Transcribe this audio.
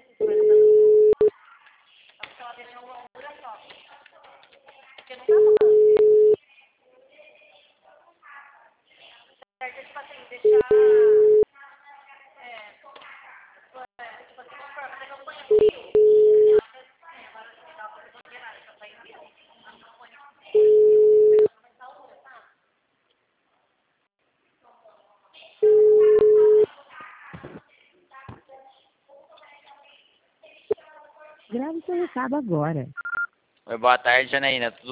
Grave seu recado agora. Oi, boa tarde, Janaína. Tudo